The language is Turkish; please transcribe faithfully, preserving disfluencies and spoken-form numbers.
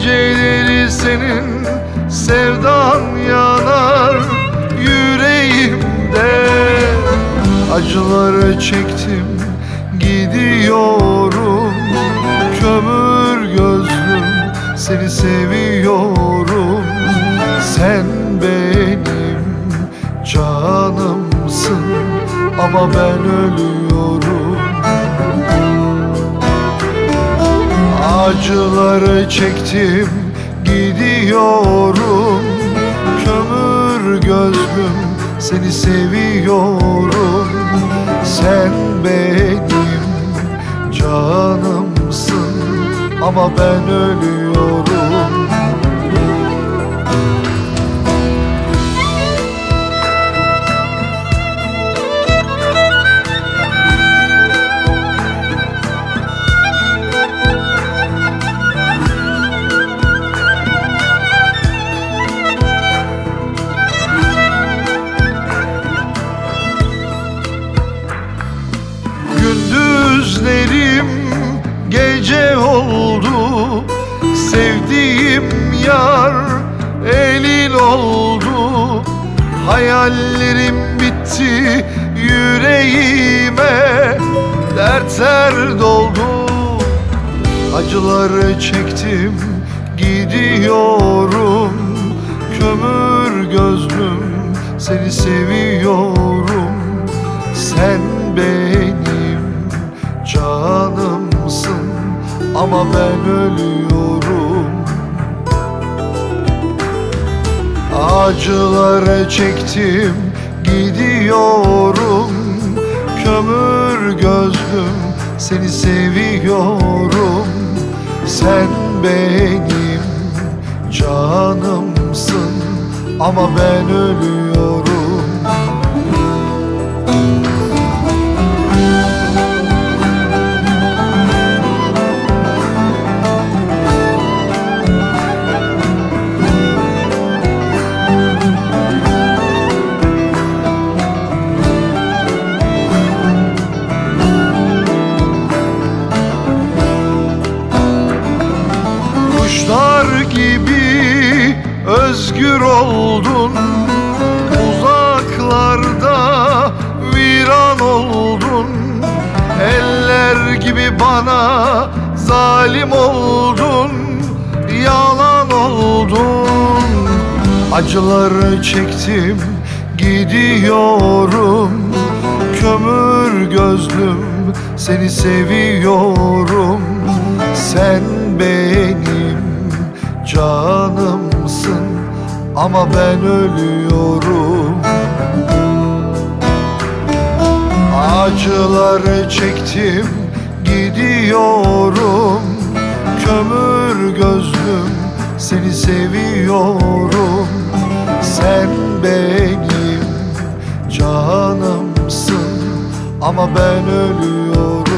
Geceleri senin sevdan yanar yüreğimde. Acıları çektim gidiyorum, kömür gözlüm seni seviyorum. Sen benim canımsın ama ben ölüyorum. Acıları çektim gidiyorum, kömür gözlüm seni seviyorum. Sen benim canımsın ama ben ölüyorum. Gündüzlerim gece oldu, sevdiğim yar elin oldu. Hayallerim bitti, yüreğime dertler doldu. Acıları çektim gidiyorum, kömür gözlüm seni seviyorum. Sen benim canımsın ama ben ölüyorum. Acıları çektim gidiyorum, kömür gözlüm seni seviyorum. Sen benim canımsın ama ben ölüyorum. Kuşlar gibi özgür oldun, uzaklarda viran oldun. Eller gibi bana zalim oldun, yalan oldun. Acıları çektim gidiyorum, kömür gözlüm seni seviyorum. Sen benim canımsın ama ben ölüyorum. Acıları çektim gidiyorum, kömür gözlüm seni seviyorum. Sen benim canımsın ama ben ölüyorum.